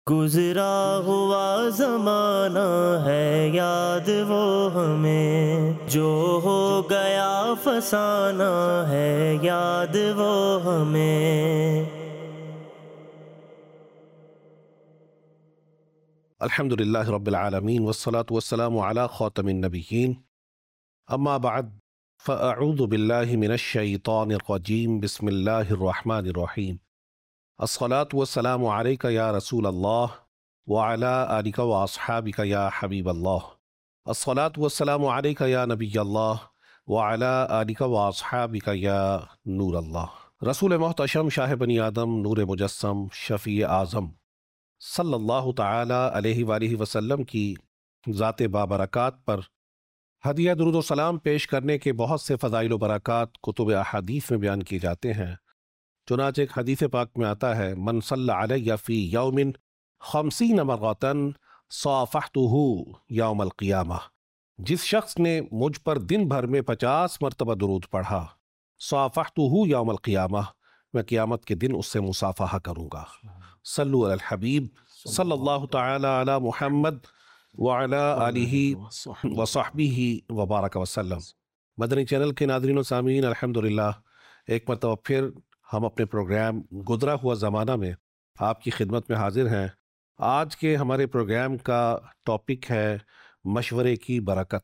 گزرا ہوا زمانہ ہے یاد وہ ہمیں، جو ہو گیا فسانہ ہے یاد وہ ہمیں۔ الحمد للہ رب العالمین والصلاة والسلام علی خاتم النبیین، اما بعد فاعوذ باللہ من الشیطان الرجیم، بسم اللہ الرحمن الرحیم۔ الصلاة والسلام علیک یا رسول اللہ وعلی آلک واصحابک یا حبیب اللہ۔ الصلاة والسلام علیک یا نبی اللہ وعلی آلک واصحابک یا نور اللہ۔ رسول محتشم، شاہ بنی آدم، نور مجسم، شفیع اعظم صلی اللہ تعالی علیہ وآلہ وسلم کی ذات بابرکات پر ہدیہ درود و سلام پیش کرنے کے بہت سے فضائل و برکات کتب احادیث میں بیان کیے جاتے ہیں۔ چنانچہ ایک حدیث پاک میں آتا ہے، من صلی علیہ فی یوم 50 مرۃ صافحتہ یوم القیامہ، جس شخص نے مجھ پر دن بھر میں 50 مرتبہ درود پڑھا، صافحتہ یوم القیامہ، میں قیامت کے دن اس سے مصافحہ کروں گا۔ صلو علی الحبیب صلی اللہ تعالی علی محمد وعلی آلہ وصحبہ وبارک وسلم۔ مدنی چینل کے ناظرین و سامعین، الحمدللہ ایک مرتبہ پھر ہم اپنے پروگرام گزرا ہوا زمانہ میں آپ کی خدمت میں حاضر ہیں۔ آج کے ہمارے پروگرام کا ٹاپک ہے مشورے کی برکت۔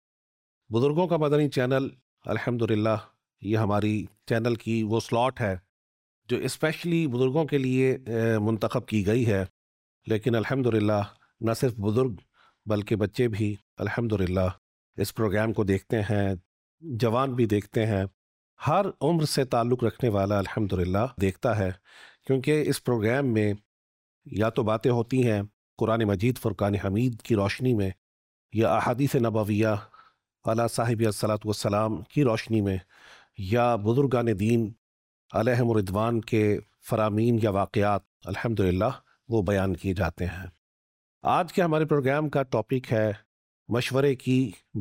بزرگوں کا مدنی چینل، الحمدللہ یہ ہماری چینل کی وہ سلاٹ ہے جو اسپیشلی بزرگوں کے لیے منتخب کی گئی ہے، لیکن الحمدللہ نہ صرف بزرگ بلکہ بچے بھی الحمدللہ اس پروگرام کو دیکھتے ہیں، جوان بھی دیکھتے ہیں، ہر عمر سے تعلق رکھنے والا الحمدللہ دیکھتا ہے، کیونکہ اس پروگرام میں یا تو باتیں ہوتی ہیں قرآن مجید فرقان حمید کی روشنی میں، یا احادیث نبویہ علی صاحب الصلاۃ والسلام کی روشنی میں، یا بزرگان دین علیہم رضوان کے فرامین یا واقعات الحمدللہ وہ بیان کیے جاتے ہیں۔ آج کے ہمارے پروگرام کا ٹاپک ہے مشورے کی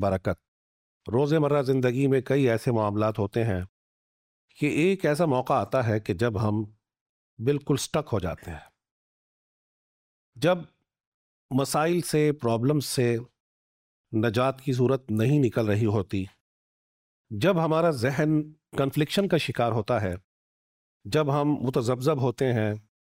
برکت۔ روز مرہ زندگی میں کئی ایسے معاملات ہوتے ہیں کہ ایک ایسا موقع آتا ہے کہ جب ہم بالکل سٹک ہو جاتے ہیں، جب مسائل سے، پرابلم سے نجات کی صورت نہیں نکل رہی ہوتی، جب ہمارا ذہن کنفلکشن کا شکار ہوتا ہے، جب ہم متذبذب ہوتے ہیں،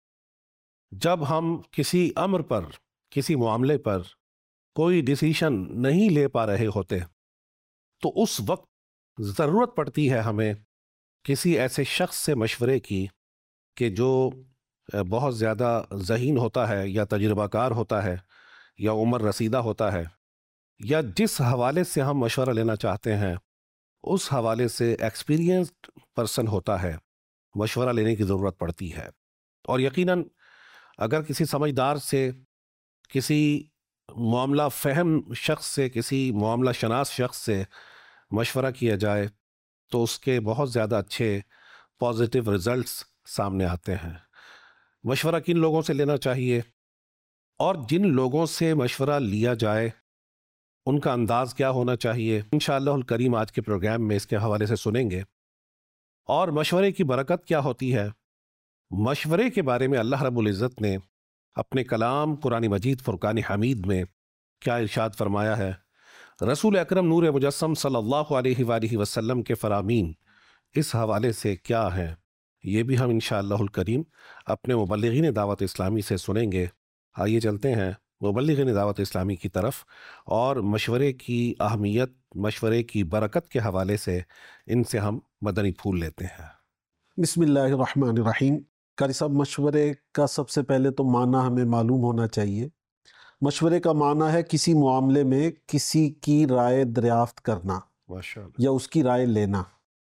جب ہم کسی امر پر، کسی معاملے پر کوئی ڈیسیشن نہیں لے پا رہے ہوتے، تو اس وقت ضرورت پڑتی ہے ہمیں کسی ایسے شخص سے مشورے کی کہ جو بہت زیادہ ذہین ہوتا ہے، یا تجربہ کار ہوتا ہے، یا عمر رسیدہ ہوتا ہے، یا جس حوالے سے ہم مشورہ لینا چاہتے ہیں اس حوالے سے ایکسپیرینسڈ پرسن ہوتا ہے، مشورہ لینے کی ضرورت پڑتی ہے۔ اور یقیناً اگر کسی سمجھدار سے، کسی معاملہ فہم شخص سے، کسی معاملہ شناس شخص سے مشورہ کیا جائے تو اس کے بہت زیادہ اچھے پازیٹیو رزلٹس سامنے آتے ہیں۔ مشورہ کن لوگوں سے لینا چاہیے، اور جن لوگوں سے مشورہ لیا جائے ان کا انداز کیا ہونا چاہیے، انشاءاللہ الکریم آج کے پروگرام میں اس کے حوالے سے سنیں گے۔ اور مشورے کی برکت کیا ہوتی ہے، مشورے کے بارے میں اللہ رب العزت نے اپنے کلام قرآن مجید فرقان حمید میں کیا ارشاد فرمایا ہے، رسول اکرم نور مجسم صلی اللہ علیہ وآلہ وسلم کے فرامین اس حوالے سے کیا ہیں، یہ بھی ہم انشاءاللہ الکریم اپنے مبلغین دعوت اسلامی سے سنیں گے۔ آئیے چلتے ہیں مبلغین دعوت اسلامی کی طرف، اور مشورے کی اہمیت، مشورے کی برکت کے حوالے سے ان سے ہم مدنی پھول لیتے ہیں۔ بسم اللہ الرحمن الرحیم۔ قاری صاحب، مشورے کا سب سے پہلے تو معنی ہمیں معلوم ہونا چاہیے۔ مشورے کا معنی ہے کسی معاملے میں کسی کی رائے دریافت کرنا ماشاءاللہ۔ یا اس کی رائے لینا۔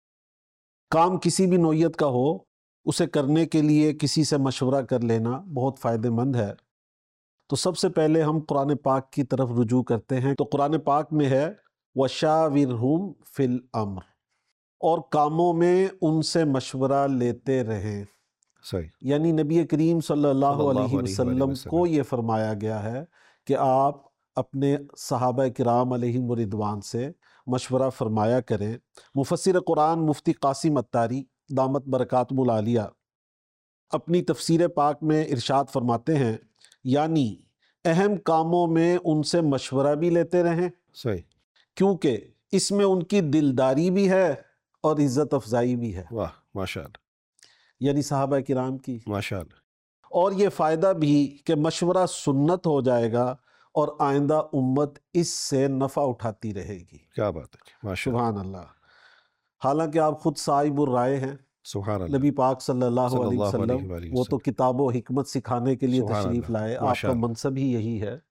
کام کسی بھی نوعیت کا ہو، اسے کرنے کے لیے کسی سے مشورہ کر لینا بہت فائدہ مند ہے۔ تو سب سے پہلے ہم قرآن پاک کی طرف رجوع کرتے ہیں، تو قرآن پاک میں ہے وَشَاوِرْهُمْ فِي الْأَمْرِ، اور کاموں میں ان سے مشورہ لیتے رہیں۔ صحیح۔ یعنی نبی کریم صلی اللہ علیہ وسلم کو یہ فرمایا گیا ہے کہ آپ اپنے صحابہ کرام علیہم رضوان سے مشورہ فرمایا کریں۔ مفسر قرآن مفتی قاسم عطاری دامت برکاتہم العالیہ اپنی تفسیر پاک میں ارشاد فرماتے ہیں یعنی اہم کاموں میں ان سے مشورہ بھی لیتے رہیں، صحیح، کیونکہ اس میں ان کی دلداری بھی ہے اور عزت افزائی بھی ہے، واہ ماشاء اللہ، یعنی صحابہ کرام کی۔ ماشاء اللہ، اور یہ فائدہ بھی کہ مشورہ سنت ہو جائے گا اور آئندہ امت اس سے نفع اٹھاتی رہے گی۔ کیا بات ہے، ماشاء اللہ، سبحان اللہ۔ حالانکہ آپ خود صاحب الرائے ہیں، سبحان اللہ، نبی پاک صلی اللہ صلی علیہ اللہ وسلم علیہ وآلہ وہ تو وسلم، کتاب و حکمت سکھانے کے لیے سبحان تشریف اللہ، لائے، آپ ماشاء کا اللہ، منصب ہی یہی ہے۔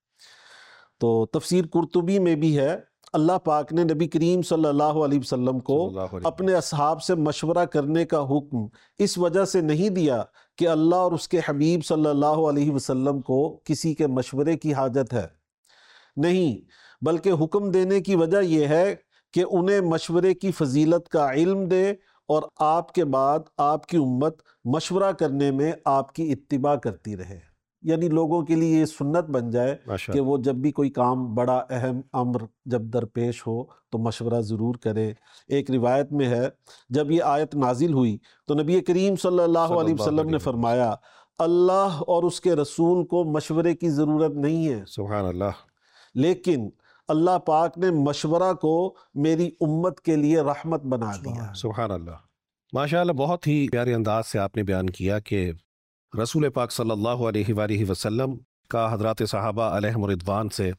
تو تفسیر قرطبی میں بھی ہے، اللہ پاک نے نبی کریم صلی اللہ علیہ وسلم کو صلی اللہ علیہ اپنے اصحاب سے مشورہ کرنے کا حکم اس وجہ سے نہیں دیا کہ اللہ اور اس کے حبیب صلی اللہ علیہ وسلم کو کسی کے مشورے کی حاجت ہے، نہیں، بلکہ حکم دینے کی وجہ یہ ہے کہ انہیں مشورے کی فضیلت کا علم دے اور آپ کے بعد آپ کی امت مشورہ کرنے میں آپ کی اتباع کرتی رہے، یعنی لوگوں کے لیے یہ سنت بن جائے ماشاء کہ اللہ، وہ جب بھی کوئی کام بڑا اہم امر جب درپیش ہو تو مشورہ ضرور کرے۔ ایک روایت میں ہے جب یہ آیت نازل ہوئی تو نبی کریم صلی اللہ علیہ وسلم نے فرمایا اللہ اور اس کے رسول کو مشورے کی ضرورت نہیں ہے، سبحان اللہ، لیکن اللہ پاک نے مشورہ کو میری امت کے لیے رحمت بنا دیا۔ سبحان اللہ، ماشاء اللہ، بہت ہی پیارے انداز سے آپ نے بیان کیا کہ رسول پاک صلی اللہ علیہ وآلہ وسلم کا حضرات صحابہ علیہم رضوان سے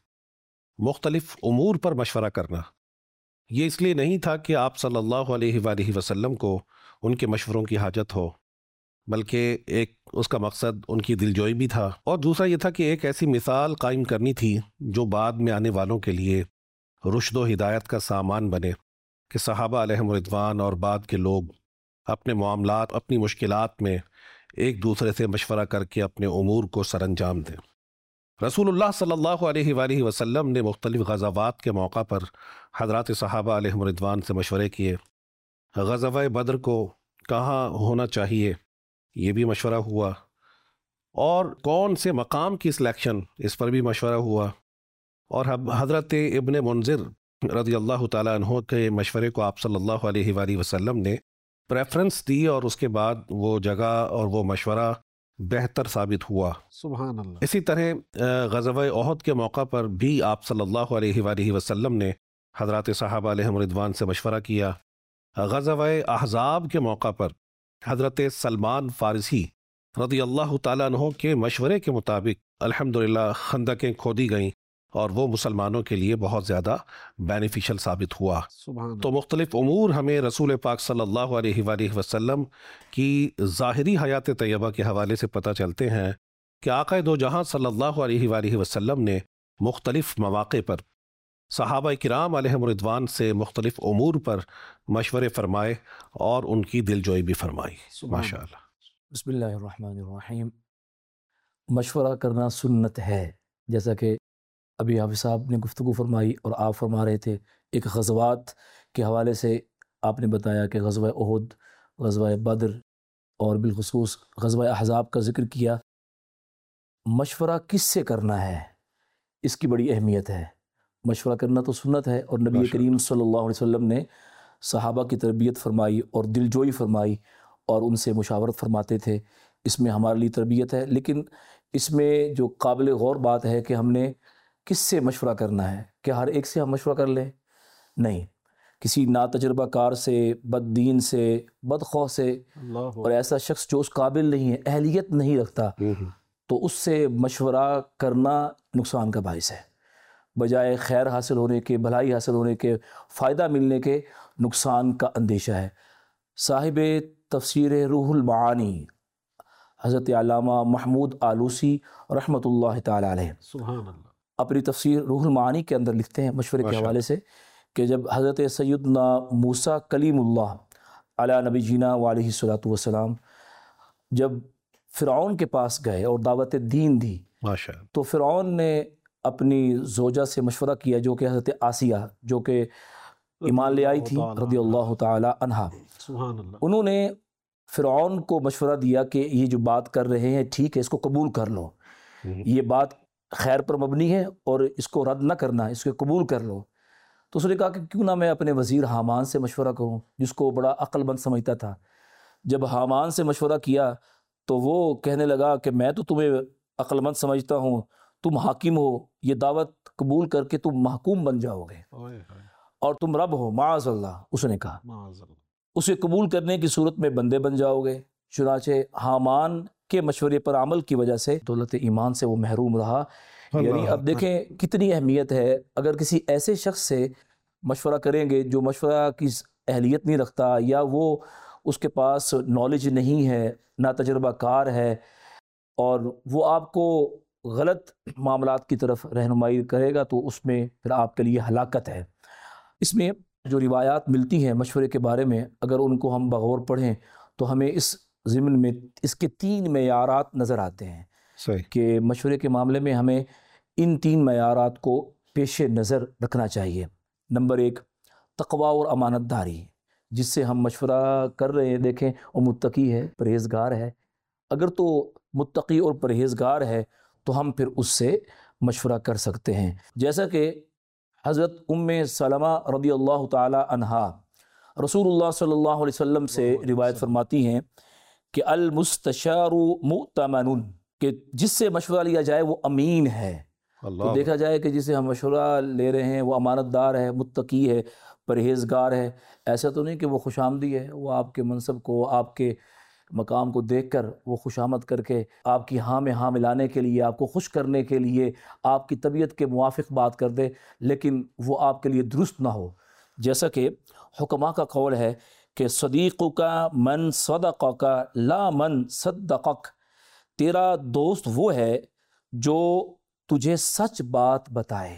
مختلف امور پر مشورہ کرنا یہ اس لیے نہیں تھا کہ آپ صلی اللہ علیہ وآلہ وسلم کو ان کے مشوروں کی حاجت ہو، بلکہ ایک اس کا مقصد ان کی دلجوئی بھی تھا، اور دوسرا یہ تھا کہ ایک ایسی مثال قائم کرنی تھی جو بعد میں آنے والوں کے لیے رشد و ہدایت کا سامان بنے، کہ صحابہ علیہم رضوان اور بعد کے لوگ اپنے معاملات، اپنی مشکلات میں ایک دوسرے سے مشورہ کر کے اپنے امور کو سر انجام دیں۔ رسول اللہ صلی اللہ علیہ وآلہ وسلم نے مختلف غزوات کے موقع پر حضرات صحابہ علیہم رضوان سے مشورے کیے۔ غزوہ بدر کو کہاں ہونا چاہیے یہ بھی مشورہ ہوا، اور کون سے مقام کی سلیکشن اس پر بھی مشورہ ہوا، اور حضرت ابن منذر رضی اللہ تعالیٰ عنہ کے مشورے کو آپ صلی اللہ علیہ وآلہ وسلم نے پریفرنس دی، اور اس کے بعد وہ جگہ اور وہ مشورہ بہتر ثابت ہوا۔ سبحان اللہ۔ اسی طرح غزوہ احد کے موقع پر بھی آپ صلی اللہ علیہ وآلہ وسلم نے حضرات صحابہ علیہم رضوان سے مشورہ کیا۔ غزوہ احزاب کے موقع پر حضرت سلمان فارسی رضی اللہ تعالیٰ عنہ کے مشورے کے مطابق الحمدللہ خندقیں کھودی گئیں، اور وہ مسلمانوں کے لیے بہت زیادہ بینیفیشل ثابت ہوا۔ سبحان اللہ۔ تو مختلف امور ہمیں رسول پاک صلی اللہ علیہ وآلہ وسلم کی ظاہری حیات طیبہ کے حوالے سے پتہ چلتے ہیں کہ آقا دو جہاں صلی اللہ علیہ وآلہ وسلم نے مختلف مواقع پر صحابہ کرام علیہم رضوان سے مختلف امور پر مشورے فرمائے اور ان کی دلجوئی بھی فرمائی۔ ماشاء اللہ۔ بسم اللہ الرحمن الرحیم۔ مشورہ کرنا سنت ہے، جیسا کہ ابھی حافظ صاحب نے گفتگو فرمائی اور آپ فرما رہے تھے، ایک غزوات کے حوالے سے آپ نے بتایا کہ غزوہ احد، غزوہ بدر اور بالخصوص غزوہ احزاب کا ذکر کیا۔ مشورہ کس سے کرنا ہے اس کی بڑی اہمیت ہے۔ مشورہ کرنا تو سنت ہے، اور نبی کریم صلی اللہ علیہ وسلم نے صحابہ کی تربیت فرمائی اور دلجوئی فرمائی اور ان سے مشاورت فرماتے تھے، اس میں ہمارے لیے تربیت ہے۔ لیکن اس میں جو قابل غور بات ہے کہ ہم نے کس سے مشورہ کرنا ہے، کہ ہر ایک سے ہم مشورہ کر لیں؟ نہیں، کسی ناتجربہ کار سے، بد دین سے، بدخواہ سے، اور ایسا شخص جو اس قابل نہیں ہے، اہلیت نہیں رکھتا، تو اس سے مشورہ کرنا نقصان کا باعث ہے۔ بجائے خیر حاصل ہونے کے، بھلائی حاصل ہونے کے، فائدہ ملنے کے، نقصان کا اندیشہ ہے۔ صاحب تفسیر روح المعانی حضرت علامہ محمود آلوسی رحمۃ اللہ تعالی علیہ سبحان اللہ اپنی تفسیر روح المعانی کے اندر لکھتے ہیں مشورے کے حوالے سے کہ جب حضرت سیدنا موسیٰ کلیم اللہ علی نبی جینا علیہ الصلاۃ والسلام جب فرعون کے پاس گئے اور دعوت دین دی، تو فرعون نے اپنی زوجہ سے مشورہ کیا، جو کہ حضرت آسیہ، جو کہ ایمان لے آئی تھی رضی اللہ تعالی عنہا۔ سبحان اللہ۔ انہوں نے فرعون کو مشورہ دیا کہ یہ جو بات کر رہے ہیں ٹھیک ہے، اس کو قبول کر لو، یہ بات خیر پر مبنی ہے اور اس کو رد نہ کرنا، اس کو قبول کر لو۔ تو اس نے کہا کہ کیوں نہ میں اپنے وزیر حامان سے مشورہ کروں، جس کو بڑا عقل مند سمجھتا تھا۔ جب حامان سے مشورہ کیا تو وہ کہنے لگا کہ میں تو تمہیں عقل مند سمجھتا ہوں تم حاکم ہو، یہ دعوت قبول کر کے تم محکوم بن جاؤ گے اور تم رب ہو، معاذ اللہ، اس نے کہا اسے قبول کرنے کی صورت میں بندے بن جاؤ گے۔ چنانچہ حامان کے مشورے پر عمل کی وجہ سے دولت ایمان سے وہ محروم رہا۔ یعنی اب دیکھیں کتنی اہمیت ہے، اگر کسی ایسے شخص سے مشورہ کریں گے جو مشورہ کی اہلیت نہیں رکھتا، یا وہ اس کے پاس نالج نہیں ہے، نہ تجربہ کار ہے، اور وہ آپ کو غلط معاملات کی طرف رہنمائی کرے گا، تو اس میں پھر آپ کے لیے ہلاکت ہے۔ اس میں جو روایات ملتی ہیں مشورے کے بارے میں، اگر ان کو ہم بغور پڑھیں تو ہمیں اس ضمن میں اس کے 3 معیارات نظر آتے ہیں صحیح کہ مشورے کے معاملے میں ہمیں ان 3 معیارات کو پیش نظر رکھنا چاہیے۔ نمبر 1، تقوی اور امانت داری، جس سے ہم مشورہ کر رہے ہیں، دیکھیں وہ متقی ہے، پرہیزگار ہے۔ اگر تو متقی اور پرہیزگار ہے تو ہم پھر اس سے مشورہ کر سکتے ہیں، جیسا کہ حضرت ام سلمہ رضی اللہ تعالی عنہا رسول اللہ صلی اللہ علیہ وسلم سے روایت فرماتی ہیں کہ المستشار مؤتمن، کہ جس سے مشورہ لیا جائے وہ امین ہے۔ تو دیکھا جائے کہ جسے ہم مشورہ لے رہے ہیں وہ امانت دار ہے، متقی ہے، پرہیزگار ہے۔ ایسا تو نہیں کہ وہ خوش آمدی ہے، وہ آپ کے منصب کو، آپ کے مقام کو دیکھ کر وہ خوش آمد کر کے آپ کی ہاں میں ہاں ملانے کے لیے، آپ کو خوش کرنے کے لیے آپ کی طبیعت کے موافق بات کر دے، لیکن وہ آپ کے لیے درست نہ ہو۔ جیسا کہ حکماء کا قول ہے کہ صدیقک من صدقک لا من صدقک، تیرا دوست وہ ہے جو تجھے سچ بات بتائے،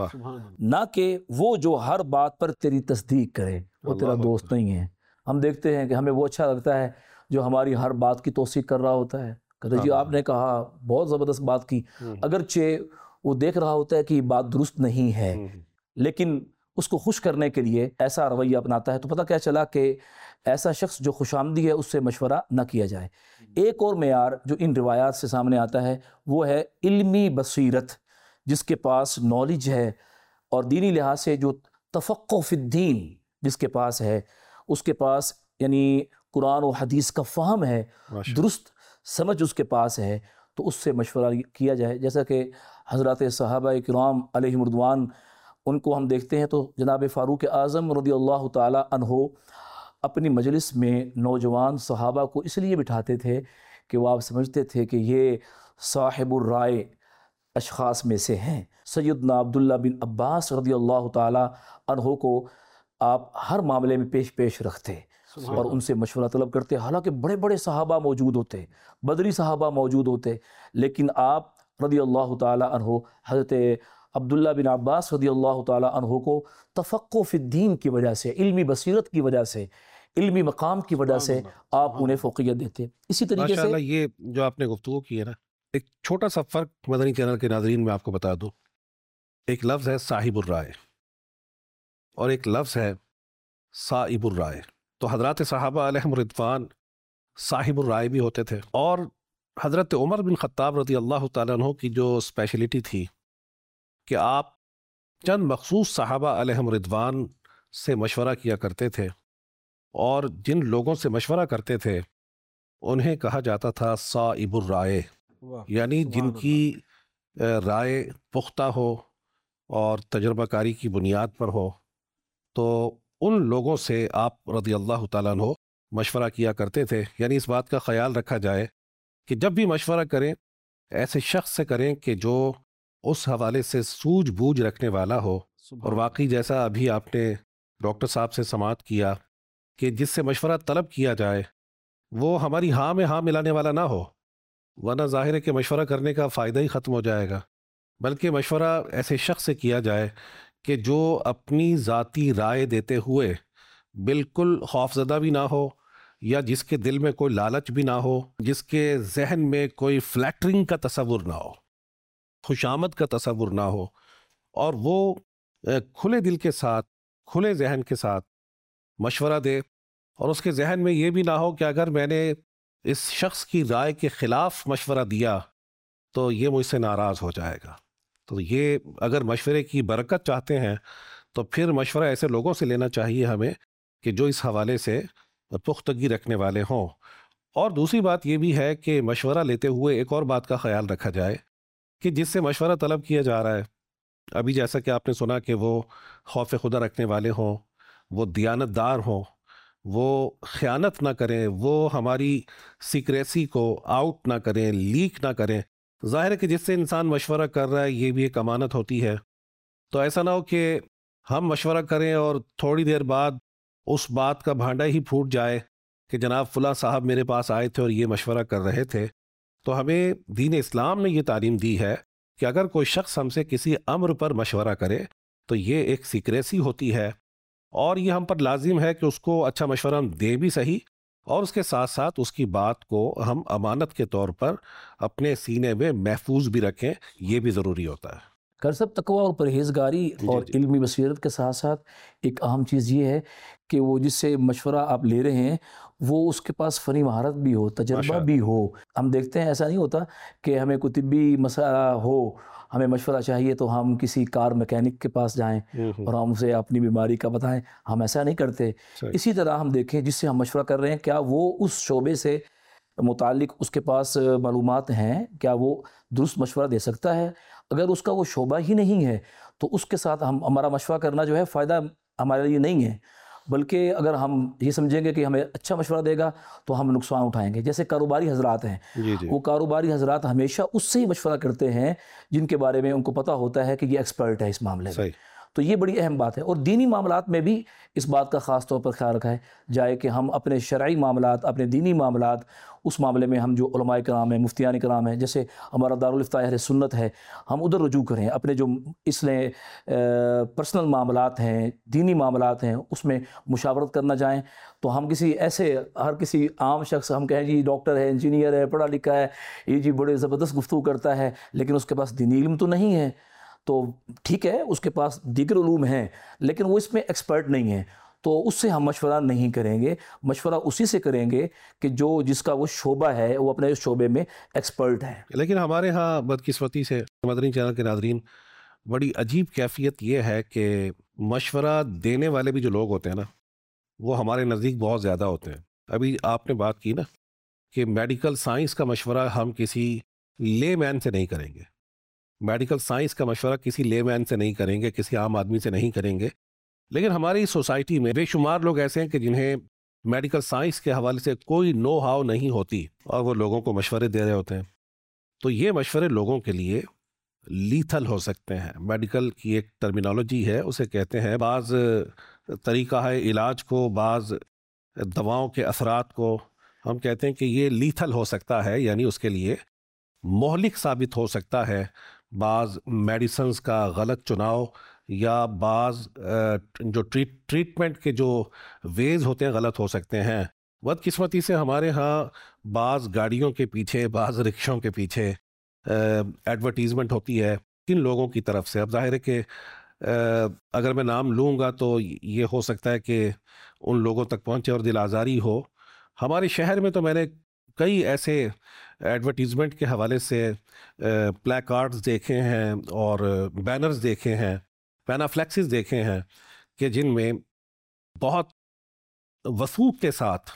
نہ کہ وہ جو ہر بات پر تیری تصدیق کرے، وہ تیرا دوست نہیں ہے۔ ہم دیکھتے ہیں کہ ہمیں وہ اچھا لگتا ہے جو ہماری ہر بات کی توثیق کر رہا ہوتا ہے، کہتے جی آپ نے کہا بہت زبردست بات کی، اگرچہ وہ دیکھ رہا ہوتا ہے کہ بات درست نہیں ہے، لیکن اس کو خوش کرنے کے لیے ایسا رویہ اپناتا ہے۔ تو پتہ کیا چلا کہ ایسا شخص جو خوش آمدی ہے اس سے مشورہ نہ کیا جائے۔ ایک اور معیار جو ان روایات سے سامنے آتا ہے وہ ہے علمی بصیرت، جس کے پاس نالج ہے اور دینی لحاظ سے جو تفقہ فی الدین جس کے پاس ہے، اس کے پاس یعنی قرآن و حدیث کا فہم ہے، درست سمجھ اس کے پاس ہے، تو اس سے مشورہ کیا جائے۔ جیسا کہ حضرات صحابہ کرام علیہم رضوان، ان کو ہم دیکھتے ہیں تو جناب فاروق اعظم رضی اللہ تعالی عنہ اپنی مجلس میں نوجوان صحابہ کو اس لیے بٹھاتے تھے کہ وہ آپ سمجھتے تھے کہ یہ صاحب الرائے اشخاص میں سے ہیں۔ سیدنا عبداللہ بن عباس رضی اللہ تعالی عنہ کو آپ ہر معاملے میں پیش رکھتے اور ان سے مشورہ طلب کرتے، حالانکہ بڑے بڑے صحابہ موجود ہوتے، بدری صحابہ موجود ہوتے، لیکن آپ رضی اللہ تعالی عنہ حضرت عبداللہ بن عباس رضی اللہ تعالی عنہ کو تفقہ فی الدین کی وجہ سے، علمی بصیرت کی وجہ سے، علمی مقام کی وجہ سے آپ انہیں فوقیت دیتے۔ اسی طریقے سے ماشاءاللہ یہ جو آپ نے گفتگو کی ہے نا، ایک چھوٹا سا فرق مدنی چینل کے ناظرین میں آپ کو بتا دوں۔ ایک لفظ ہے صاحب الرائے اور ایک لفظ ہے صائب الرائے۔ تو حضرات صحابہ علیہم رضوان صاحب الرائے بھی ہوتے تھے، اور حضرت عمر بن خطاب رضی اللہ تعالیٰ عنہ کی جو اسپیشلٹی تھی کہ آپ چند مخصوص صحابہ علیہم رضوان سے مشورہ کیا کرتے تھے، اور جن لوگوں سے مشورہ کرتے تھے انہیں کہا جاتا تھا صائب الرائے، یعنی جن کی رائے پختہ ہو اور تجربہ کاری کی بنیاد پر ہو، تو ان لوگوں سے آپ رضی اللہ تعالیٰ عنہ مشورہ کیا کرتے تھے۔ یعنی اس بات کا خیال رکھا جائے کہ جب بھی مشورہ کریں ایسے شخص سے کریں کہ جو اس حوالے سے سوجھ بوجھ رکھنے والا ہو، اور واقعی جیسا ابھی آپ نے ڈاکٹر صاحب سے سماعت کیا کہ جس سے مشورہ طلب کیا جائے وہ ہماری ہاں میں ہاں ملانے والا نہ ہو، ورنہ ظاہر ہے کہ مشورہ کرنے کا فائدہ ہی ختم ہو جائے گا، بلکہ مشورہ ایسے شخص سے کیا جائے کہ جو اپنی ذاتی رائے دیتے ہوئے بالکل خوفزدہ بھی نہ ہو، یا جس کے دل میں کوئی لالچ بھی نہ ہو، جس کے ذہن میں کوئی فلیٹرنگ کا تصور نہ ہو، خوشامد کا تصور نہ ہو، اور وہ کھلے دل کے ساتھ، کھلے ذہن کے ساتھ مشورہ دے، اور اس کے ذہن میں یہ بھی نہ ہو کہ اگر میں نے اس شخص کی رائے کے خلاف مشورہ دیا تو یہ مجھ سے ناراض ہو جائے گا۔ تو یہ اگر مشورے کی برکت چاہتے ہیں تو پھر مشورہ ایسے لوگوں سے لینا چاہیے ہمیں کہ جو اس حوالے سے پختگی رکھنے والے ہوں، اور دوسری بات یہ بھی ہے کہ مشورہ لیتے ہوئے ایک اور بات کا خیال رکھا جائے کہ جس سے مشورہ طلب کیا جا رہا ہے، ابھی جیسا کہ آپ نے سنا کہ وہ خوف خدا رکھنے والے ہوں، وہ دیانت دار ہوں، وہ خیانت نہ کریں، وہ ہماری سیکریسی کو آؤٹ نہ کریں، لیک نہ کریں. ظاہر ہے کہ جس سے انسان مشورہ کر رہا ہے یہ بھی ایک امانت ہوتی ہے. تو ایسا نہ ہو کہ ہم مشورہ کریں اور تھوڑی دیر بعد اس بات کا بھانڈا ہی پھوٹ جائے کہ جناب فلاں صاحب میرے پاس آئے تھے اور یہ مشورہ کر رہے تھے. تو ہمیں دین اسلام نے یہ تعلیم دی ہے کہ اگر کوئی شخص ہم سے کسی امر پر مشورہ کرے تو یہ ایک سیکریسی ہوتی ہے، اور یہ ہم پر لازم ہے کہ اس کو اچھا مشورہ ہم دیں بھی صحیح، اور اس کے ساتھ ساتھ اس کی بات کو ہم امانت کے طور پر اپنے سینے میں محفوظ بھی رکھیں. یہ بھی ضروری ہوتا ہے. سب تقوی اور پرہیزگاری اور علمی بصیرت کے ساتھ ساتھ ایک اہم چیز یہ ہے کہ وہ جس سے مشورہ آپ لے رہے ہیں وہ اس کے پاس فنی مہارت بھی ہو، تجربہ بھی ہو. ہم دیکھتے ہیں ایسا نہیں ہوتا کہ ہمیں کوئی طبی مسئلہ ہو، ہمیں مشورہ چاہیے تو ہم کسی کار میکینک کے پاس جائیں اور ہم اسے اپنی بیماری کا بتائیں. ہم ایسا نہیں کرتے. اسی طرح ہم دیکھیں جس سے ہم مشورہ کر رہے ہیں کیا وہ اس شعبے سے متعلق اس کے پاس معلومات ہیں، کیا وہ درست مشورہ دے سکتا ہے. اگر اس کا وہ شعبہ ہی نہیں ہے تو اس کے ساتھ ہمارا مشورہ کرنا جو ہے فائدہ ہمارے لیے نہیں ہے، بلکہ اگر ہم یہ سمجھیں گے کہ ہمیں اچھا مشورہ دے گا تو ہم نقصان اٹھائیں گے. جیسے کاروباری حضرات ہیں، وہ کاروباری حضرات ہمیشہ اس سے ہی مشورہ کرتے ہیں جن کے بارے میں ان کو پتہ ہوتا ہے کہ یہ ایکسپرٹ ہے اس معاملے میں. تو یہ بڑی اہم بات ہے. اور دینی معاملات میں بھی اس بات کا خاص طور پر خیال رکھا جائے کہ ہم اپنے شرعی معاملات، اپنے دینی معاملات، اس معاملے میں ہم جو علماء کرام ہیں، مفتیان کرام ہیں، جیسے ہمارا دارالفتاء اہل سنت ہے، ہم ادھر رجوع کریں. اپنے جو اس لیے پرسنل معاملات ہیں، دینی معاملات ہیں، اس میں مشاورت کرنا جائیں تو ہم کسی ایسے ہر کسی عام شخص ہم کہیں جی ڈاکٹر ہے، انجینئر ہے، پڑھا لکھا ہے، یہ جی بڑے زبردست گفتگو کرتا ہے، لیکن اس کے پاس دینی علم تو نہیں ہے. تو ٹھیک ہے اس کے پاس دیگر علوم ہیں لیکن وہ اس میں ایکسپرٹ نہیں ہے، تو اس سے ہم مشورہ نہیں کریں گے. مشورہ اسی سے کریں گے کہ جس کا وہ شعبہ ہے وہ اپنے اس شعبے میں ایکسپرٹ ہے. لیکن ہمارے ہاں بدقسمتی سے مدنی چینل کے ناظرین بڑی عجیب کیفیت یہ ہے کہ مشورہ دینے والے بھی جو لوگ ہوتے ہیں نا وہ ہمارے نزدیک بہت زیادہ ہوتے ہیں. ابھی آپ نے بات کی نا کہ میڈیکل سائنس کا مشورہ ہم کسی لے مین سے نہیں کریں گے، میڈیکل سائنس کا مشورہ کسی لے مین سے نہیں کریں گے، کسی عام آدمی سے نہیں کریں گے. لیکن ہماری سوسائٹی میں بے شمار لوگ ایسے ہیں کہ جنہیں میڈیکل سائنس کے حوالے سے کوئی نو ہاؤ نہیں ہوتی اور وہ لوگوں کو مشورے دے رہے ہوتے ہیں. تو یہ مشورے لوگوں کے لیے لیتھل ہو سکتے ہیں. میڈیکل کی ایک ٹرمینالوجی ہے، اسے کہتے ہیں بعض طریقہ ہے علاج کو، بعض دواؤں کے اثرات کو ہم کہتے ہیں کہ یہ لیتھل ہو سکتا ہے، یعنی اس کے لیے مہلک ثابت ہو سکتا ہے. بعض میڈیسنز کا غلط چناؤ یا بعض جو ٹریٹمنٹ کے جو ویز ہوتے ہیں غلط ہو سکتے ہیں. بدقسمتی سے ہمارے ہاں بعض گاڑیوں کے پیچھے، بعض رکشوں کے پیچھے ایڈورٹیزمنٹ ہوتی ہے کن لوگوں کی طرف سے. اب ظاہر ہے کہ اگر میں نام لوں گا تو یہ ہو سکتا ہے کہ ان لوگوں تک پہنچے اور دل آزاری ہو. ہمارے شہر میں تو میں نے کئی ایسے ایڈورٹیزمنٹ کے حوالے سے پلے کارڈز دیکھے ہیں اور بینرز دیکھے ہیں، پینافلیکسز دیکھے ہیں کہ جن میں بہت وثوق کے ساتھ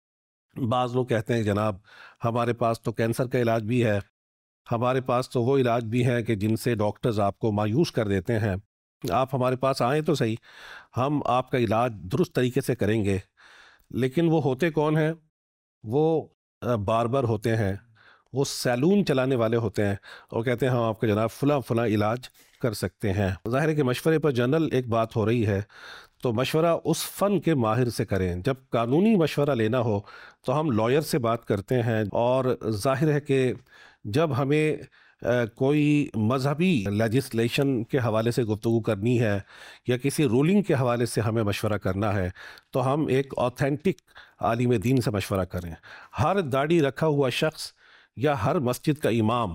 بعض لوگ کہتے ہیں جناب ہمارے پاس تو کینسر کا علاج بھی ہے، ہمارے پاس تو وہ علاج بھی ہے کہ جن سے ڈاکٹرز آپ کو مایوس کر دیتے ہیں، آپ ہمارے پاس آئیں تو صحیح، ہم آپ کا علاج درست طریقے سے کریں گے. لیکن وہ ہوتے کون ہیں؟ وہ باربر ہوتے ہیں، وہ سیلون چلانے والے ہوتے ہیں اور کہتے ہیں ہم آپ کا جناب فلاں علاج کر سکتے ہیں. ظاہر ہے کہ مشورے پر جنرل ایک بات ہو رہی ہے تو مشورہ اس فن کے ماہر سے کریں. جب قانونی مشورہ لینا ہو تو ہم لائر سے بات کرتے ہیں، اور ظاہر ہے کہ جب ہمیں کوئی مذہبی لیجسلیشن کے حوالے سے گفتگو کرنی ہے یا کسی رولنگ کے حوالے سے ہمیں مشورہ کرنا ہے تو ہم ایک آتھینٹک عالم دین سے مشورہ کریں. ہر داڑھی رکھا ہوا شخص یا ہر مسجد کا امام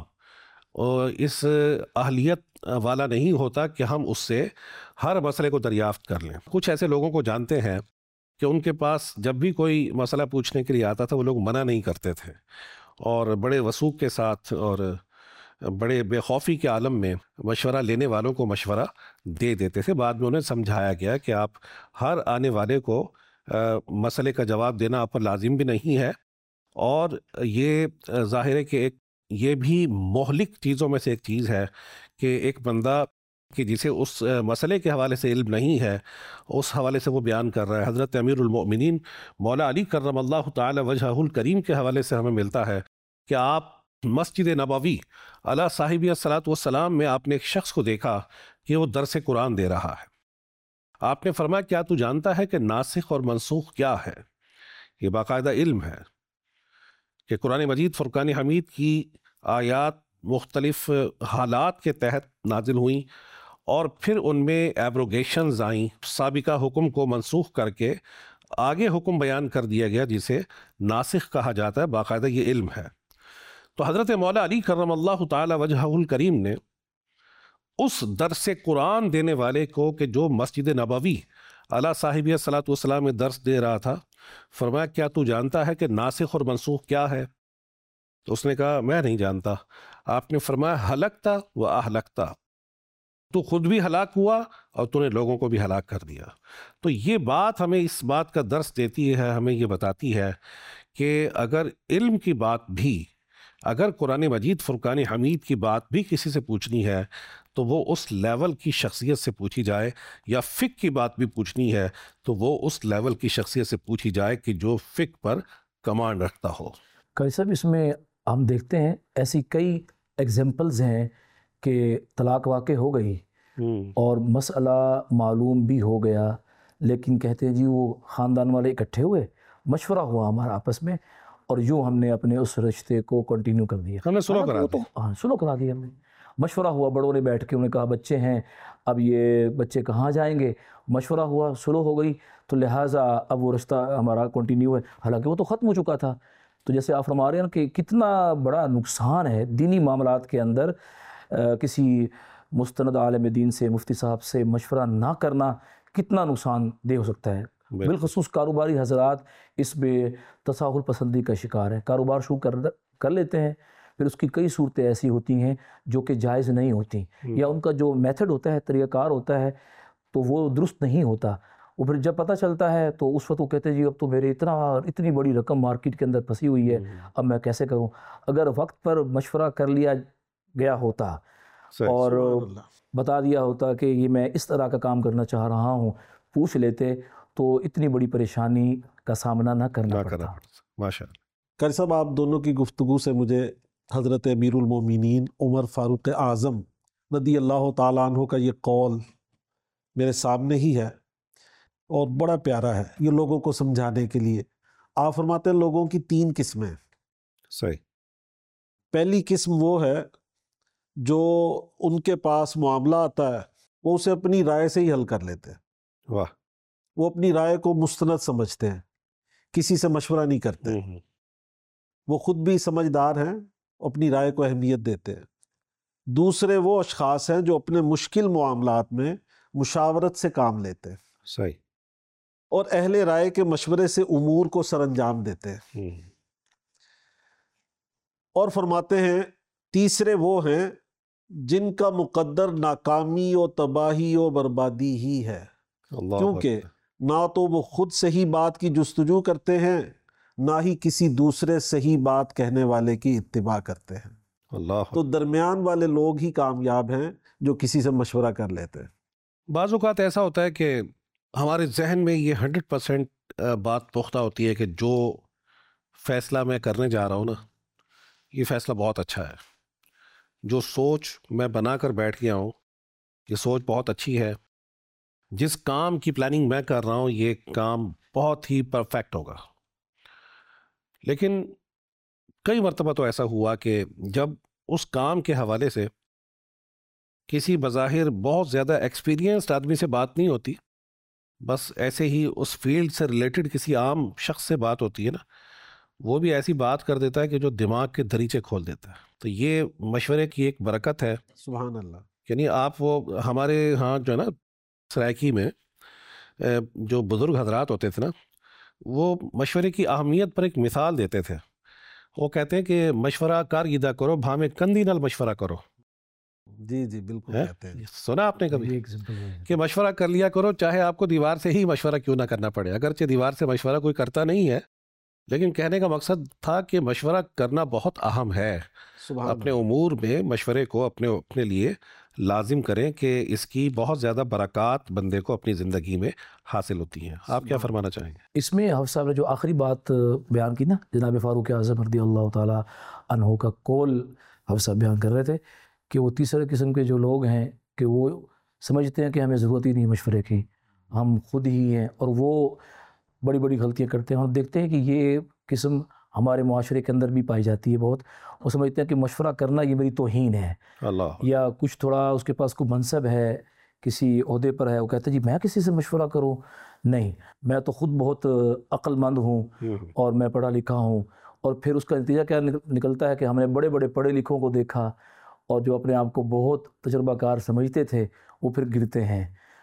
اس اہلیت والا نہیں ہوتا کہ ہم اس سے ہر مسئلے کو دریافت کر لیں. کچھ ایسے لوگوں کو جانتے ہیں کہ ان کے پاس جب بھی کوئی مسئلہ پوچھنے کے لیے آتا تھا وہ لوگ منع نہیں کرتے تھے اور بڑے وثوق کے ساتھ اور بڑے بے خوفی کے عالم میں مشورہ لینے والوں کو مشورہ دے دیتے تھے. بعد میں انہیں سمجھایا گیا کہ آپ ہر آنے والے کو مسئلے کا جواب دینا آپ پر لازم بھی نہیں ہے اور یہ ظاہر ہے کہ ایک یہ بھی مہلک چیزوں میں سے ایک چیز ہے کہ ایک بندہ کہ جسے اس مسئلے کے حوالے سے علم نہیں ہے اس حوالے سے وہ بیان کر رہا ہے. حضرت امیر المؤمنین مولا علی کرم اللہ تعالی وجہہ الکریم کے حوالے سے ہمیں ملتا ہے کہ آپ مسجد نبوی علی صاحبہ الصلاۃ والسلام میں آپ نے ایک شخص کو دیکھا کہ وہ درس قرآن دے رہا ہے. آپ نے فرمایا کیا تو جانتا ہے کہ ناسخ اور منسوخ کیا ہے؟ یہ باقاعدہ علم ہے کہ قرآن مجید فرقان حمید کی آیات مختلف حالات کے تحت نازل ہوئیں اور پھر ان میں ایبروگیشنز آئیں، سابقہ حکم کو منسوخ کر کے آگے حکم بیان کر دیا گیا جسے ناسخ کہا جاتا ہے. باقاعدہ یہ علم ہے. تو حضرت مولا علی کرم اللہ تعالی وجہہ الکریم نے اس درس قرآن دینے والے کو کہ جو مسجد نبوی علی صاحبہ الصلاۃ والسلام میں درس دے رہا تھا، فرمایا کیا تو جانتا ہے کہ ناسخ اور منسوخ کیا ہے؟ تو اس نے کہا میں نہیں جانتا. آپ نے فرمایا ہلکتا و اہلکتا، تو خود بھی ہلاک ہوا اور تو نے لوگوں کو بھی ہلاک کر دیا. تو یہ بات ہمیں اس بات کا درس دیتی ہے، ہمیں یہ بتاتی ہے کہ اگر علم کی بات بھی، اگر قرآن مجید فرقان حمید کی بات بھی کسی سے پوچھنی ہے تو وہ اس لیول کی شخصیت سے پوچھی جائے، یا فقہ کی بات بھی پوچھنی ہے تو وہ اس لیول کی شخصیت سے پوچھی جائے کہ جو فقہ پر کمانڈ رکھتا ہو. قاری صاحب اس میں ہم دیکھتے ہیں ایسی کئی ایگزامپلز ہیں کہ طلاق واقع ہو گئی اور مسئلہ معلوم بھی ہو گیا، لیکن کہتے ہیں جی وہ خاندان والے اکٹھے ہوئے، مشورہ ہوا ہمارا آپس میں اور یوں ہم نے اپنے اس رشتے کو کنٹینیو کر دیا، ہم نے سلو کرا دیا. ہاں سلو کرا دیا. ہم نے مشورہ ہوا، بڑوں نے بیٹھ کے انہوں نے کہا بچے ہیں، اب یہ بچے کہاں جائیں گے، مشورہ ہوا، سلو ہو گئی، تو لہٰذا اب وہ رشتہ ہمارا کنٹینیو ہے، حالانکہ وہ تو ختم ہو چکا تھا. تو جیسے آپ فرما رہے ہیں کہ کتنا بڑا نقصان ہے دینی معاملات کے اندر کسی مستند عالم دین سے، مفتی صاحب سے مشورہ نہ کرنا کتنا نقصان دہ ہو سکتا ہے. بالخصوص کاروباری حضرات اس میں تساہل پسندی کا شکار ہیں، کاروبار شروع کر لیتے ہیں، پھر اس کی کئی صورتیں ایسی ہوتی ہیں جو کہ جائز نہیں ہوتی، یا ان کا جو میتھڈ ہوتا ہے، طریقہ کار ہوتا ہے تو وہ درست نہیں ہوتا. وہ پھر جب پتہ چلتا ہے تو اس وقت وہ کہتے ہیں جی اب تو میرے اتنی بڑی رقم مارکیٹ کے اندر پھنسی ہوئی ہے، اب میں کیسے کروں. اگر وقت پر مشورہ کر لیا گیا ہوتا اور بتا دیا ہوتا کہ یہ میں اس طرح کا کام کرنا چاہ رہا ہوں، پوچھ لیتے تو اتنی بڑی پریشانی کا سامنا نہ کرنا پڑتا. ماشاء اللہ. قاری صاحب آپ دونوں کی گفتگو سے مجھے حضرت امیر المومنین عمر فاروق اعظم رضی اللہ تعالیٰ عنہ کا یہ قول میرے سامنے ہی ہے اور بڑا پیارا ہے یہ لوگوں کو سمجھانے کے لیے. آپ فرماتے ہیں لوگوں کی 3 قسمیں. صحیح. پہلی قسم وہ ہے جو ان کے پاس معاملہ آتا ہے وہ اسے اپنی رائے سے ہی حل کر لیتے ہیں. واہ. وہ اپنی رائے کو مستند سمجھتے ہیں، کسی سے مشورہ نہیں کرتے. وہ خود بھی سمجھدار ہیں، اپنی رائے کو اہمیت دیتے ہیں. دوسرے وہ اشخاص ہیں جو اپنے مشکل معاملات میں مشاورت سے کام لیتے ہیں. صحیح. اور اہل رائے کے مشورے سے امور کو سر انجام دیتے ہیں. اور فرماتے ہیں تیسرے وہ ہیں جن کا مقدر ناکامی و تباہی و بربادی ہی ہے، کیونکہ نہ تو وہ خود صحیح بات کی جستجو کرتے ہیں نہ ہی کسی دوسرے صحیح بات کہنے والے کی اتباع کرتے ہیں. تو درمیان والے لوگ ہی کامیاب ہیں جو کسی سے مشورہ کر لیتے ہیں. بعض اوقات ایسا ہوتا ہے کہ ہمارے ذہن میں یہ 100% بات پختہ ہوتی ہے کہ جو فیصلہ میں کرنے جا رہا ہوں نا یہ فیصلہ بہت اچھا ہے، جو سوچ میں بنا کر بیٹھ گیا ہوں یہ سوچ بہت اچھی ہے، جس کام کی پلاننگ میں کر رہا ہوں یہ کام بہت ہی پرفیکٹ ہوگا. لیکن کئی مرتبہ تو ایسا ہوا کہ جب اس کام کے حوالے سے کسی بظاہر بہت زیادہ ایکسپیرینسڈ آدمی سے بات نہیں ہوتی، بس ایسے ہی اس فیلڈ سے ریلیٹڈ کسی عام شخص سے بات ہوتی ہے نا، وہ بھی ایسی بات کر دیتا ہے کہ جو دماغ کے دریچے کھول دیتا ہے. تو یہ مشورے کی ایک برکت ہے. سبحان اللہ. یعنی آپ وہ ہمارے ہاں جو ہے نا سرائکی میں جو بزرگ حضرات ہوتے تھے نا وہ مشورے کی اہمیت پر ایک مثال دیتے تھے. وہ کہتے ہیں کہ مشورہ کار گیدہ کرو بھامے کندی نال مشورہ کرو. جی جی بالکل کہتے ہیں. سنا آپ نے کبھی کہ مشورہ کر لیا کرو چاہے آپ کو دیوار سے ہی مشورہ کیوں نہ کرنا پڑے. اگرچہ دیوار سے مشورہ کوئی کرتا نہیں ہے لیکن کہنے کا مقصد تھا کہ مشورہ کرنا بہت اہم ہے. سبحان اپنے اللہ. امور میں مشورے کو اپنے لیے لازم کریں کہ اس کی بہت زیادہ برکات بندے کو اپنی زندگی میں حاصل ہوتی ہیں. آپ کیا فرمانا چاہیں گے؟ اس میں حافظ صاحب نے جو آخری بات بیان کی نا، جناب فاروق اعظم رضی اللہ تعالیٰ عنہ کا قول حافظ صاحب بیان کر رہے تھے کہ وہ تیسرے قسم کے جو لوگ ہیں کہ وہ سمجھتے ہیں کہ ہمیں ضرورت ہی نہیں مشورے کی، ہم خود ہی ہیں، اور وہ بڑی بڑی غلطیاں کرتے ہیں. ہم دیکھتے ہیں کہ یہ قسم ہمارے معاشرے کے اندر بھی پائی جاتی ہے بہت. وہ سمجھتے ہیں کہ مشورہ کرنا یہ میری توہین ہے، اللہ. یا کچھ تھوڑا اس کے پاس کوئی منصب ہے، کسی عہدے پر ہے، وہ کہتے ہیں جی میں کسی سے مشورہ کروں؟ نہیں، میں تو خود بہت عقل مند ہوں اور میں پڑھا لکھا ہوں. اور پھر اس کا نتیجہ کیا نکلتا ہے کہ ہم نے بڑے بڑے پڑھے لکھوں کو دیکھا اور جو اپنے آپ کو بہت تجربہ کار سمجھتے تھے وہ پھر گرتے ہیں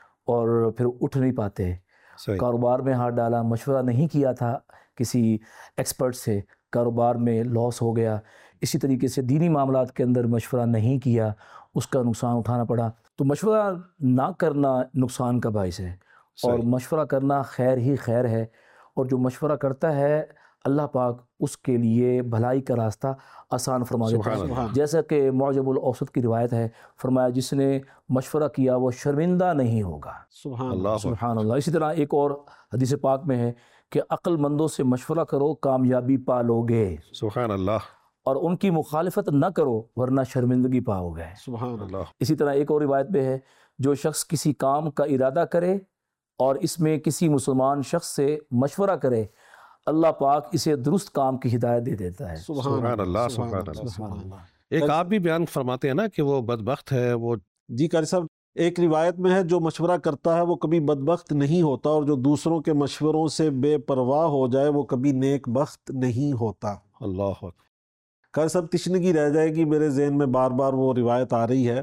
اور پھر اٹھ نہیں پاتے. صحیح. کاروبار میں ہاتھ ڈالا، مشورہ نہیں کیا تھا کسی ایکسپرٹ سے، کاروبار میں لاس ہو گیا. اسی طریقے سے دینی معاملات کے اندر مشورہ نہیں کیا، اس کا نقصان اٹھانا پڑا. تو مشورہ نہ کرنا نقصان کا باعث ہے، اور مشورہ کرنا خیر ہی خیر ہے. اور جو مشورہ کرتا ہے اللہ پاک اس کے لیے بھلائی کا راستہ آسان فرما دیتا ہے. جیسا کہ معجم الاوسط کی روایت ہے، فرمایا جس نے مشورہ کیا وہ شرمندہ نہیں ہوگا. سبحان اللہ. سبحان اللہ. اسی طرح ایک اور حدیث پاک میں ہے کہ عقل مندوں سے مشورہ کرو کامیابی پالو گے، سبحان اللہ. اور ان کی مخالفت نہ کرو ورنہ شرمندگی پاؤ گے. سبحان اللہ. اسی طرح ایک اور روایت میں ہے جو شخص کسی کام کا ارادہ کرے اور اس میں کسی مسلمان شخص سے مشورہ کرے، اللہ پاک اسے درست کام کی ہدایت دے دیتا ہے. سبحان اللہ. سبحان اللہ. سبحان اللہ. ایک آپ بھی بیان فرماتے ہیں نا کہ وہ بدبخت ہے وہ. جی قاری صاحب، ایک روایت میں ہے جو مشورہ کرتا ہے وہ کبھی بدبخت نہیں ہوتا، اور جو دوسروں کے مشوروں سے بے پرواہ ہو جائے وہ کبھی نیک بخت نہیں ہوتا. اللہ. قاری صاحب تشنگی رہ جائے گی، میرے ذہن میں بار بار وہ روایت آ رہی ہے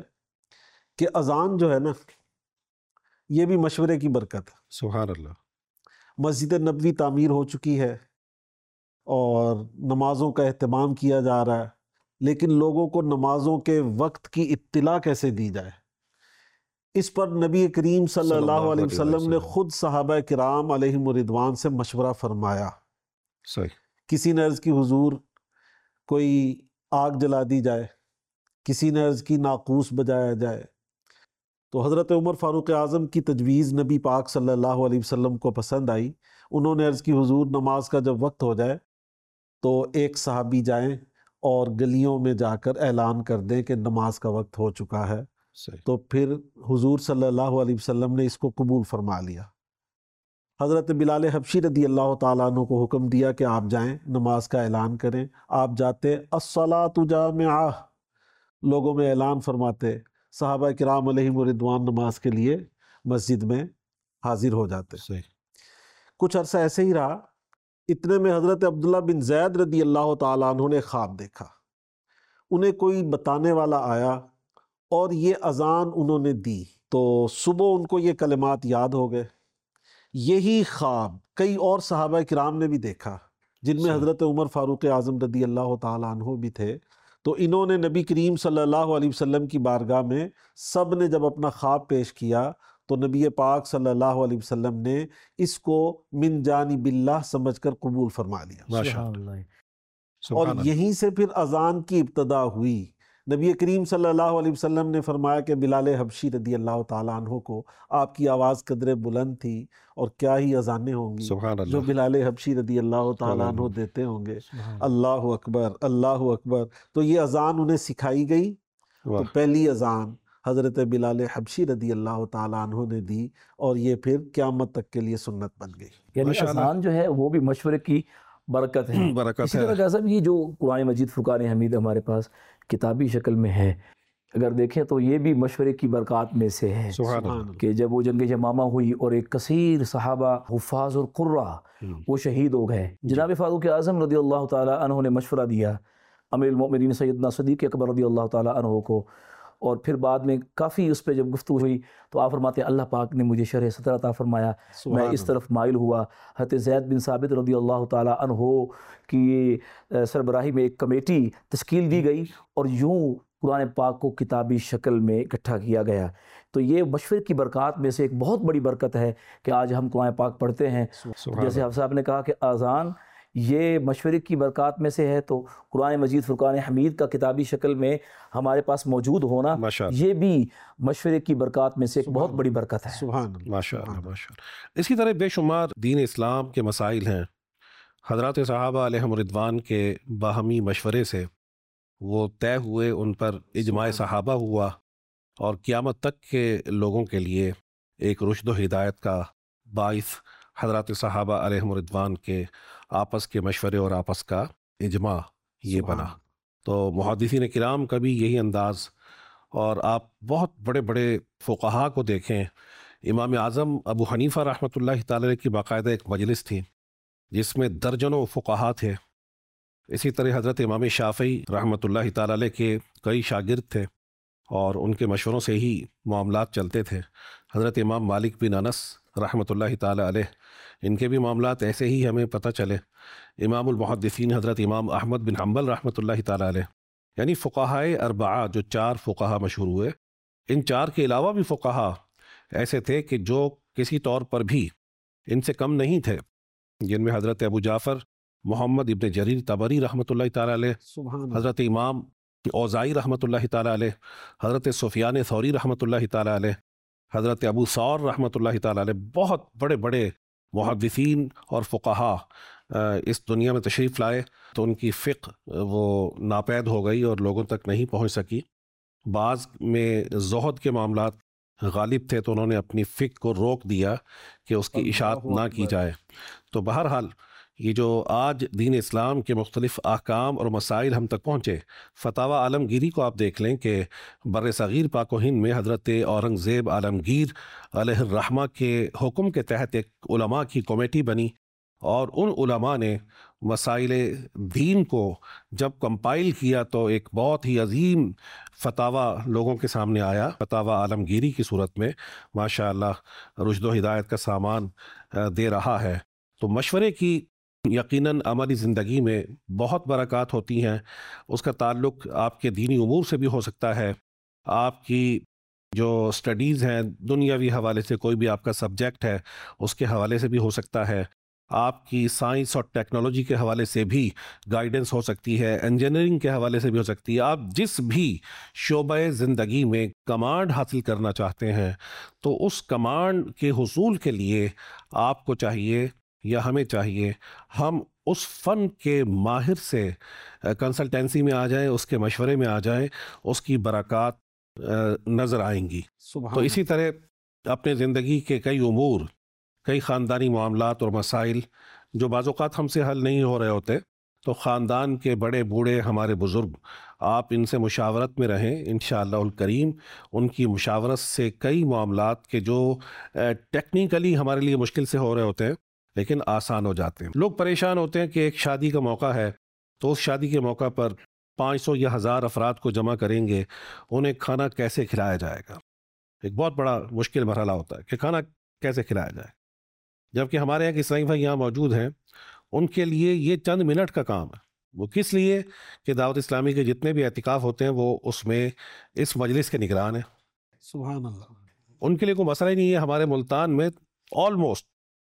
کہ اذان جو ہے نا یہ بھی مشورے کی برکت ہے. سبحان اللہ. مسجد نبوی تعمیر ہو چکی ہے اور نمازوں کا اہتمام کیا جا رہا ہے، لیکن لوگوں کو نمازوں کے وقت کی اطلاع کیسے دی جائے، اس پر نبی کریم صلی اللہ علیہ وسلم نے خود صحابہ کرام علیہم الرضوان سے مشورہ فرمایا. صحیح. کسی نے عرض کی حضور کوئی آگ جلا دی جائے، کسی نے عرض کی ناقوس بجایا جائے. تو حضرت عمر فاروق اعظم کی تجویز نبی پاک صلی اللہ علیہ وسلم کو پسند آئی. انہوں نے عرض کی حضور نماز کا جب وقت ہو جائے تو ایک صحابی جائیں اور گلیوں میں جا کر اعلان کر دیں کہ نماز کا وقت ہو چکا ہے. تو پھر حضور صلی اللہ علیہ وسلم نے اس کو قبول فرما لیا. حضرت بلال حبشی رضی اللہ تعالیٰ عنہ کو حکم دیا کہ آپ جائیں نماز کا اعلان کریں. آپ جاتے الصلاۃ جامعہ، لوگوں میں اعلان فرماتے، صحابہ کرام علیہم الرضوان نماز کے لیے مسجد میں حاضر ہو جاتے. کچھ عرصہ ایسے ہی رہا. اتنے میں حضرت عبداللہ بن زید رضی اللہ تعالیٰ عنہ نے خواب دیکھا. انہیں کوئی بتانے والا آیا اور یہ اذان انہوں نے دی. تو صبح ان کو یہ کلمات یاد ہو گئے. یہی خواب کئی اور صحابہ کرام نے بھی دیکھا، جن میں حضرت عمر فاروق اعظم رضی اللہ تعالیٰ عنہ بھی تھے. تو انہوں نے نبی کریم صلی اللہ علیہ وسلم کی بارگاہ میں سب نے جب اپنا خواب پیش کیا تو نبی پاک صلی اللہ علیہ وسلم نے اس کو من جانب اللہ سمجھ کر قبول فرما لیا. سبحان اللہ. اور یہیں سے پھر اذان کی ابتدا ہوئی. نبی کریم صلی اللہ علیہ وسلم نے فرمایا کہ بلال حبشی رضی اللہ تعالیٰ عنہ کو آپ کی آواز قدر بلند تھی اور کیا ہی اذانیں ہوں گی جو بلال حبشی رضی اللہ تعالیٰ عنہ دیتے ہوں گے. اللہ اکبر اللہ اکبر. تو یہ اذان انہیں سکھائی گئی. تو پہلی اذان حضرت بلال حبشی رضی اللہ تعالیٰ عنہ نے دی اور یہ پھر قیامت تک کے لیے سنت بن گئی. یعنی اذان جو ہے وہ بھی مشورے کی برکت ہے. اسی طرح جیسا یہ جو قرآن مجید فرقان حمید ہمارے پاس کتابی شکل میں ہے، اگر دیکھیں تو یہ بھی مشورے کی برکات میں سے ہے. کہ جب وہ جنگ یمامہ ہوئی اور ایک کثیر صحابہ حفاظ اور قرہ وہ شہید ہو گئے، جناب فاروق اعظم رضی اللہ تعالیٰ عنہ نے مشورہ دیا امیر المؤمنین سیدنا صدیق اکبر رضی اللہ تعالیٰ عنہ کو. اور پھر بعد میں کافی اس پہ جب گفتگو ہوئی تو آپ فرماتے ہیں اللہ پاک نے مجھے شرح صدر عطا فرمایا، میں اس طرف مائل ہوا. حضرت زید بن ثابت رضی اللہ تعالیٰ عنہ کی سربراہی میں ایک کمیٹی تشکیل دی گئی اور یوں قرآن پاک کو کتابی شکل میں اکٹھا کیا گیا. تو یہ مشورے کی برکات میں سے ایک بہت بڑی برکت ہے کہ آج ہم قرآن پاک پڑھتے ہیں. جیسے حافظ صاحب نے کہا کہ اذان یہ مشورے کی برکات میں سے ہے، تو قرآن مجید فرقان حمید کا کتابی شکل میں ہمارے پاس موجود ہونا یہ بھی مشورے کی برکات میں سے ایک بہت بڑی برکت ہے۔ سبحان اللہ، ماشاء اللہ ماشاء اللہ۔ اسی طرح بے شمار دین اسلام کے مسائل ہیں، حضرات صحابہ علیہم رضوان کے باہمی مشورے سے وہ طے ہوئے، ان پر اجماع صحابہ ہوا، اور قیامت تک کے لوگوں کے لیے ایک رشد و ہدایت کا باعث حضرات صحابہ علیہم رضوان کے آپس کے مشورے اور آپس کا اجماع یہ بنا۔ تو محدثین کرام کا بھی یہی انداز، اور آپ بہت بڑے بڑے فقہاء کو دیکھیں، امام اعظم ابو حنیفہ رحمۃ اللہ تعالی علیہ کی باقاعدہ ایک مجلس تھی جس میں درجنوں فقہاء تھے۔ اسی طرح حضرت امام شافعی رحمۃ اللہ تعالی علیہ کے کئی شاگرد تھے، اور ان کے مشوروں سے ہی معاملات چلتے تھے۔ حضرت امام مالک بن انس رحمۃ اللہ تعالی علیہ، ان کے بھی معاملات ایسے ہی ہمیں پتہ چلے۔ امام المحدثین حضرت امام احمد بن حنبل رحمۃ اللہ تعالی علیہ، یعنی فقہائے اربعہ جو 4 فقہا مشہور ہوئے، ان 4 کے علاوہ بھی فقہا ایسے تھے کہ جو کسی طور پر بھی ان سے کم نہیں تھے، جن میں حضرت ابو جعفر محمد ابن جریر طبری رحمۃ اللہ تعالی علیہ، حضرت امام اوزائی رحمۃ اللہ تعالی علیہ، حضرت سفیان ثوری رحمۃ اللہ تعالی علیہ، حضرت ابو ثور رحمۃ اللہ تعالی علیہ، بہت بڑے بڑے محدثین اور فقہا اس دنیا میں تشریف لائے، تو ان کی فقہ وہ ناپید ہو گئی اور لوگوں تک نہیں پہنچ سکی۔ بعض میں زہد کے معاملات غالب تھے تو انہوں نے اپنی فقہ کو روک دیا کہ اس کی اشاعت نہ کی جائے۔ تو بہرحال یہ جو آج دین اسلام کے مختلف احکام اور مسائل ہم تک پہنچے، فتاوی عالمگیری کو آپ دیکھ لیں کہ بر صغیر پاک و ہند میں حضرت اورنگزیب عالمگیر علیہ الرحمہ کے حکم کے تحت ایک علماء کی کمیٹی بنی، اور ان علماء نے مسائل دین کو جب کمپائل کیا تو ایک بہت ہی عظیم فتاوی لوگوں کے سامنے آیا، فتاوی عالمگیری کی صورت میں ماشاء اللہ رشد و ہدایت کا سامان دے رہا ہے۔ تو مشورے کی یقیناً عملی زندگی میں بہت برکات ہوتی ہیں۔ اس کا تعلق آپ کے دینی امور سے بھی ہو سکتا ہے، آپ کی جو سٹڈیز ہیں دنیاوی حوالے سے، کوئی بھی آپ کا سبجیکٹ ہے اس کے حوالے سے بھی ہو سکتا ہے، آپ کی سائنس اور ٹیکنالوجی کے حوالے سے بھی گائیڈنس ہو سکتی ہے، انجینئرنگ کے حوالے سے بھی ہو سکتی ہے۔ آپ جس بھی شعبہ زندگی میں کمانڈ حاصل کرنا چاہتے ہیں تو اس کمانڈ کے حصول کے لیے آپ کو چاہیے یا ہمیں چاہیے ہم اس فن کے ماہر سے کنسلٹنسی میں آ جائیں، اس کے مشورے میں آ جائیں، اس کی برکات نظر آئیں گی۔ تو اسی طرح اپنے زندگی کے کئی امور، کئی خاندانی معاملات اور مسائل جو بعض اوقات ہم سے حل نہیں ہو رہے ہوتے، تو خاندان کے بڑے بوڑھے ہمارے بزرگ، آپ ان سے مشاورت میں رہیں انشاءاللہ الکریم۔ ان کی مشاورت سے کئی معاملات کے جو ٹیکنیکلی ہمارے لیے مشکل سے ہو رہے ہوتے ہیں لیکن آسان ہو جاتے ہیں۔ لوگ پریشان ہوتے ہیں کہ ایک شادی کا موقع ہے تو اس شادی کے موقع پر 500 یا 1000 افراد کو جمع کریں گے، انہیں کھانا کیسے کھلایا جائے گا؟ ایک بہت بڑا مشکل مرحلہ ہوتا ہے کہ کھانا کیسے کھلایا جائے، جبکہ ہمارے یہاں کے اسلامی بھائی یہاں موجود ہیں، ان کے لیے یہ چند منٹ کا کام ہے۔ وہ کس لیے کہ دعوت اسلامی کے جتنے بھی اعتکاف ہوتے ہیں وہ اس میں اس مجلس کے نگران ہیں۔ سبحان اللہ۔ ان کے لیے کوئی مسئلہ ہی نہیں ہے۔ ہمارے ملتان میں آلموسٹ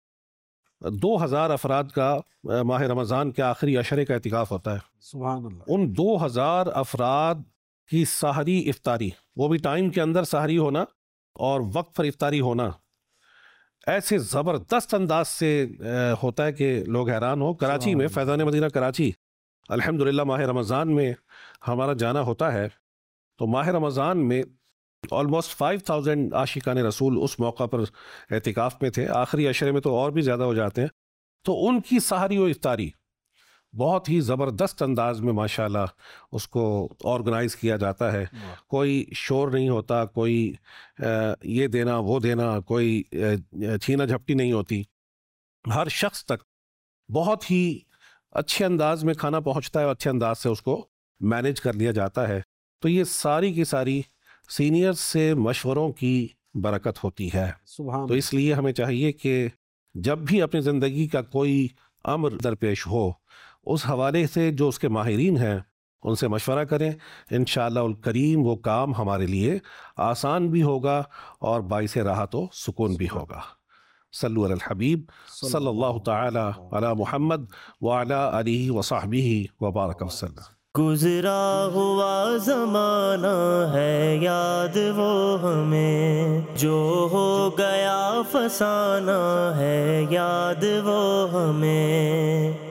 2000 افراد کا ماہ رمضان کے آخری عشرے کا اعتکاف ہوتا ہے۔ سبحان اللہ۔ ان 2000 افراد کی سحری افطاری، وہ بھی ٹائم کے اندر سحری ہونا اور وقت پر افطاری ہونا، ایسے زبردست انداز سے ہوتا ہے کہ لوگ حیران ہو۔ کراچی میں، فیضان مدینہ کراچی، الحمدللہ ماہ رمضان میں ہمارا جانا ہوتا ہے، تو ماہ رمضان میں آلموسٹ 5000 عاشقان رسول اس موقع پر اعتکاف میں تھے۔ آخری عشرے میں تو اور بھی زیادہ ہو جاتے ہیں۔ تو ان کی سحری و افطاری بہت ہی زبردست انداز میں ماشاءاللہ اس کو آرگنائز کیا جاتا ہے۔ کوئی شور نہیں ہوتا، کوئی یہ دینا وہ دینا، کوئی چھینا جھپٹی نہیں ہوتی۔ ہر شخص تک بہت ہی اچھے انداز میں کھانا پہنچتا ہے اور اچھے انداز سے اس کو مینیج کر لیا جاتا ہے۔ تو یہ ساری کی ساری سینئر سے مشوروں کی برکت ہوتی ہے۔ تو اس لیے ہمیں چاہیے کہ جب بھی اپنی زندگی کا کوئی امر درپیش ہو، اس حوالے سے جو اس کے ماہرین ہیں ان سے مشورہ کریں، انشاءاللہ الکریم وہ کام ہمارے لیے آسان بھی ہوگا اور باعث راحت و سکون بھی ہوگا۔ صلو علی الحبیب صلی اللہ تعالی علی محمد وعلی آلہ وصحبہ وبارک وسلم۔ گزرا ہوا زمانہ ہے یاد وہ ہمیں، جو ہو گیا فسانہ ہے یاد وہ ہمیں۔